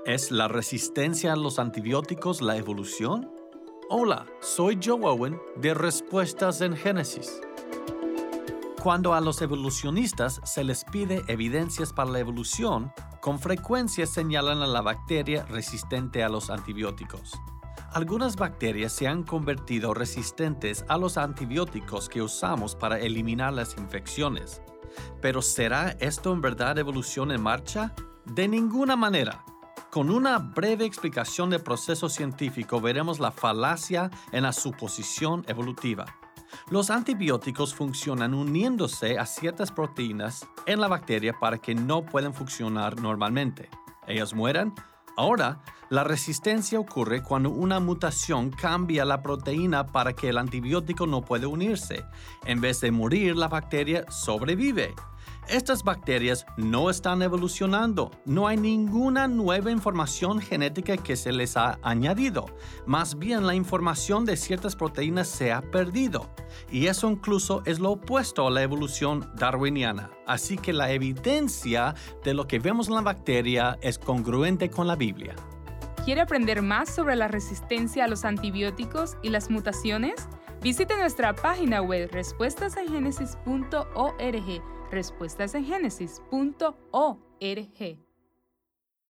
¿Es la resistencia a los antibióticos la evolución? Hola, soy Joe Owen de Respuestas en Génesis. Cuando a los evolucionistas se les pide evidencias para la evolución, con frecuencia señalan a la bacteria resistente a los antibióticos. Algunas bacterias se han convertido resistentes a los antibióticos que usamos para eliminar las infecciones. ¿Pero será esto en verdad evolución en marcha? De ninguna manera. Con una breve explicación del proceso científico veremos la falacia en la suposición evolutiva. Los antibióticos funcionan uniéndose a ciertas proteínas en la bacteria para que no puedan funcionar normalmente. Ellas mueren. Ahora, la resistencia ocurre cuando una mutación cambia la proteína para que el antibiótico no pueda unirse. En vez de morir, la bacteria sobrevive. Estas bacterias no están evolucionando. No hay ninguna nueva información genética que se les ha añadido. Más bien, la información de ciertas proteínas se ha perdido. Y eso incluso es lo opuesto a la evolución darwiniana. Así que la evidencia de lo que vemos en la bacteria es congruente con la Biblia. ¿Quiere aprender más sobre la resistencia a los antibióticos y las mutaciones? Visite nuestra página web respuestasengenesis.org. respuestasengenesis.org